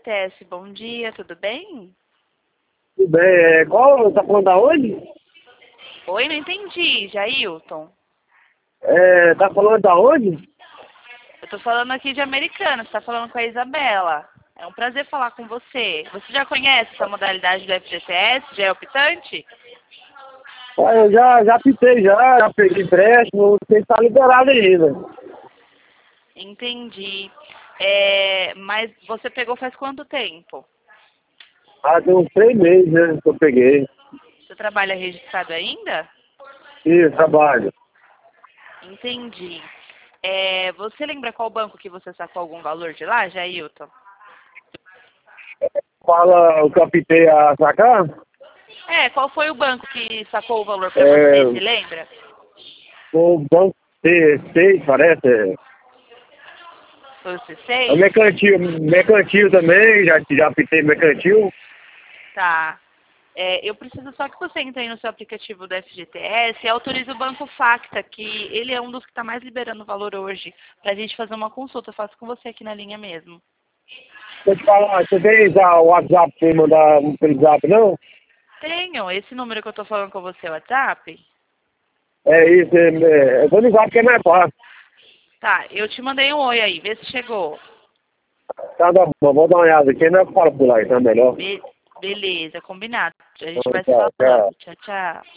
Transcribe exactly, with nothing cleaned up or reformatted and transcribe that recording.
T S, bom dia, tudo bem? Tudo bem, é, qual, tá falando da onde? Oi, não entendi, Jailton. É, tá falando da onde? Eu tô falando aqui de Americana, você tá falando com a Isabela. É um prazer falar com você. Você já conhece essa modalidade do F G T S? Já é optante? Ah, eu já, já pitei já, já peguei empréstimo, não sei se tá liberado ainda. Entendi. É, mas você pegou faz quanto tempo? Ah, tem uns três meses, né, que eu peguei. Você trabalha registrado ainda? E trabalho. Entendi. É, você lembra qual banco que você sacou algum valor de lá, Jailton? Fala o que eu pitei a sacar? É, qual foi o banco que sacou o valor pra É, você, se lembra? o banco T seis, parece. Foi o É o C seis? mercantil, mercantil também, já, já pitei mercantil. Tá. É, eu preciso só que você entre aí no seu aplicativo do F G T S e autorize o Banco Facta, que ele é um dos que está mais liberando o valor hoje, para a gente fazer uma consulta. Eu faço com você aqui na linha mesmo. Deixa eu te falar, você tem já o WhatsApp pra me mandar um pelo zap, não? Tenho esse número que eu estou falando com você, o WhatsApp? É isso, é, é, eu vou ligar porque é mais fácil. Tá, eu te mandei um oi aí, vê se chegou. Tá, tá bom, vou dar uma olhada aqui, não fala por lá, então é melhor. Be- beleza, combinado. A gente Então, vai se tchau, tchau. falando. Tchau, tchau.